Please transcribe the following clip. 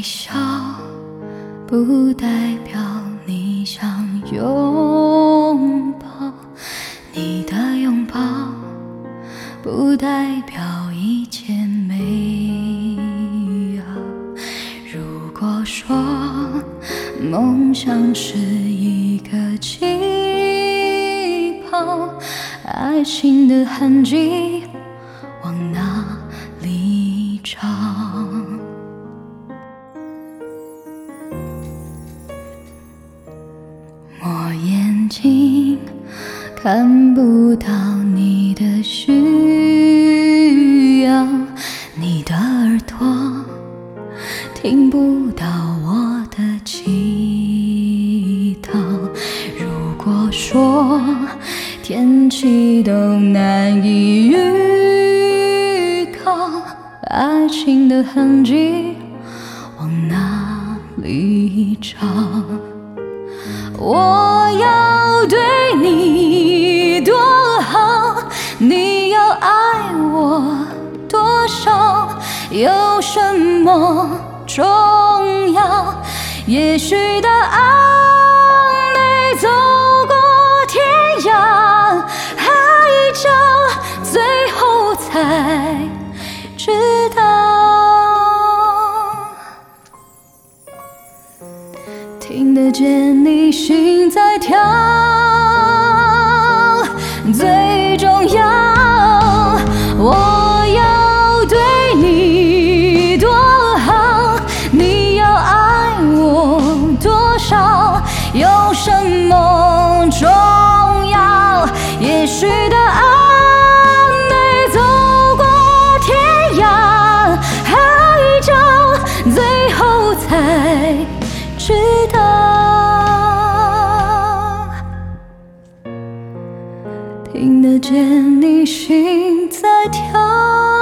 笑不代表你想拥抱，你的拥抱不代表一切美好。如果说梦想是一个气泡，爱情的痕迹往哪里找？我眼睛看不到你的需要，你的耳朵听不到我的祈祷。如果说天气都难以预告，爱情的痕迹往哪里找？我要对你多好，你要爱我多少？有什么重要？也许答案没走过天涯海角，最后才知道。听得见你心在跳，最重要。我要对你多好，你要爱我多少？有什么重要？也许答案没走过天涯海角，最后才知道。听得见你心在跳。